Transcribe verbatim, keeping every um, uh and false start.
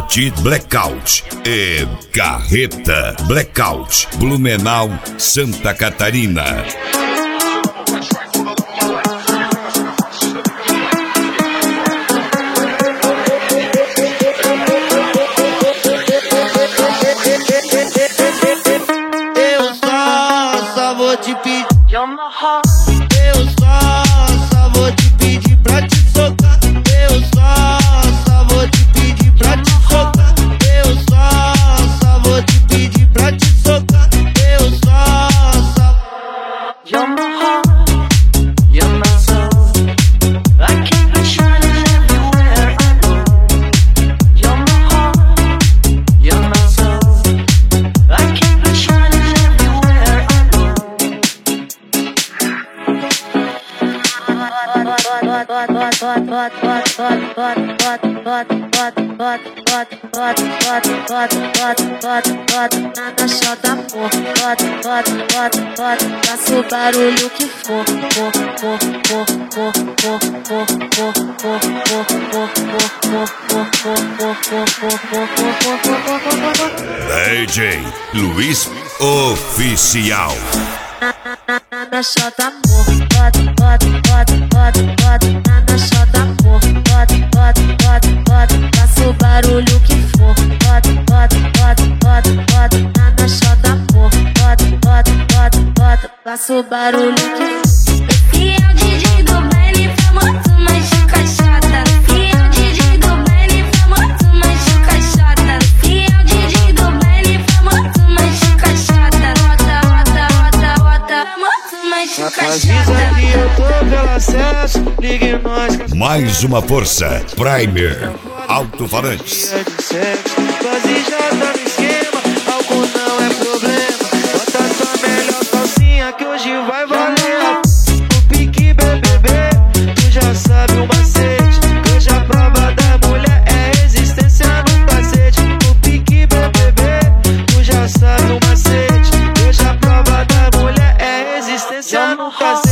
Paraty Blackout e Carreta Blackout, Blumenau, Santa Catarina. Eu só, só vou te pedir. Eu só, só vou te pedir pra te socar. Eu só, só vou te pedir pra te socar. Eu só, só vou te pedir pra te socar. Eu só, só. You're my heart, you're my soul. I keep it shining everywhere I go. You're my heart, you're my soul. I keep it shining everywhere I go. Nada chata, amor. Faça o barulho que for. D J Luiz Oficial. Nada chata, amor. Nada chata, amor. Faça o barulho que for. Nada chata, amor. Faça o barulho que for. E é o D J do baile famoso, mas de caixota. E é o D J do baile famoso, mas de caixota. E é o D J do baile famoso, mas de caixota. Rota, rota, rota, rota, famoso, mas de caixota. Avisa que eu tô pelo acesso, ligue nós. Mais uma força, Primer Alto-Falantes. Quase já tá no esquema, álcool não é problema. Bota sua melhor calcinha que hoje vai valer. No pique B B B, tu já sabe o macete. Hoje a prova da mulher é resistência no cacete. No pique B B B, tu já sabe o macete. Hoje a prova da mulher é resistência no cacete.